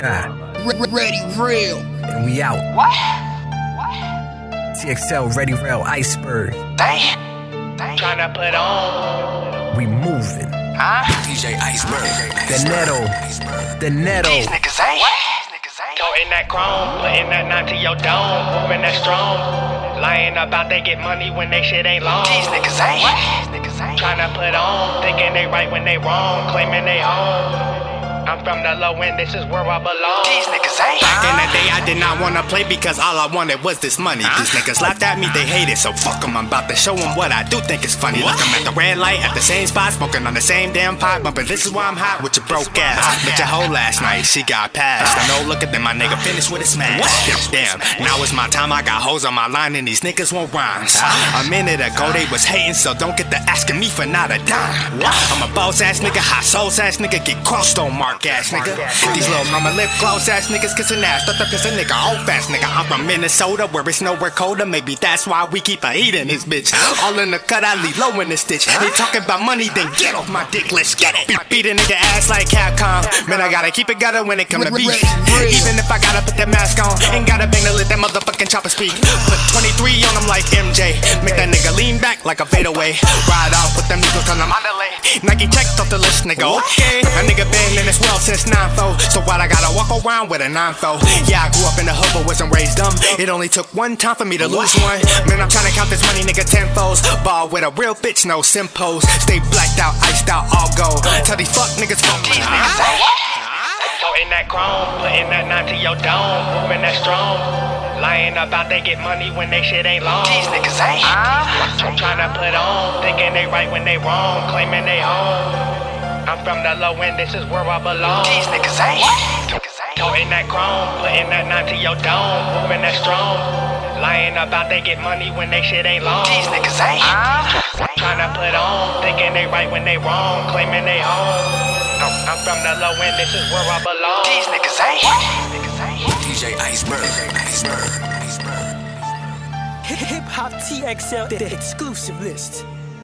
Ready Real. And we out. What? TXL, Ready Real, Iceberg. Tryna put on. We moving. DJ Iceberg. The Netto. These niggas ain't. Toting that chrome, putting that 9 to your dome, moving that strong. Lying about they get money when they shit ain't long. These niggas ain't. Tryna put on, thinking they right when they wrong, claiming they home. I'm from the low end, this is where I belong. These niggas ain't. Back in the day, I did not wanna play because all I wanted was this money. These niggas laughed at me, they hated, so fuck them. I'm about to show them what I do think is funny. Look, I'm at the red light, at the same spot, smoking on the same damn pot. But this is why I'm hot with your broke ass. Met your hoe last night, she got passed. I know, look at them, my nigga finished with a smash. Damn, now it's my time, I got hoes on my line and these niggas want rhymes. A minute ago, they was hating, so don't get to asking me for not a dime. I'm a boss ass nigga, hot sauce ass nigga, get crossed on Mark ass nigga. These little mama lip gloss ass niggas kissing ass. Thought the piss a nigga old fast nigga. I'm from Minnesota where it's nowhere colder. Maybe that's why we keep a eating this bitch. All in the cut, I leave low in the stitch. They talking about money, then get off my dick, let's get it. Beat a nigga ass like Capcom. Man, I gotta keep it gutter when it come to beef. Even if I gotta put that mask on, ain't gotta bang to let that motherfucking chopper speak. Put 23 on him like MJ. Make that nigga lean back like a fadeaway. Ride out, put them niggas on the Mondelez. Nike checked off the list, nigga. Okay, a nigga been in this world since 9-4. So why I gotta walk around with a 9-4? Yeah, I grew up in the hood but wasn't raised dumb. It only took one time for me to lose one. Man, I'm trying to count this money, nigga, 10-foes. Ball with a real bitch, no simpos. Stay blacked out, iced out, all gold. Tell these fuck niggas fuck these niggas. Toting that chrome, putting that 9 to your dome, moving that strong. Lying about they get money when they shit ain't long. These niggas ain't. I'm tryna put on, thinking they right when they wrong, claiming they home. I'm from the low end, this is where I belong. These niggas ain't. Toting that chrome, putting that 9 to your dome, moving that strong. Lying about they get money when they shit ain't long. These niggas ain't. Tryna put on, thinking they right when they wrong, claiming they home. I'm from the low end, this is where I belong. These niggas ain't. DJ Iceberg. Hip Hop TXL, the exclusive list.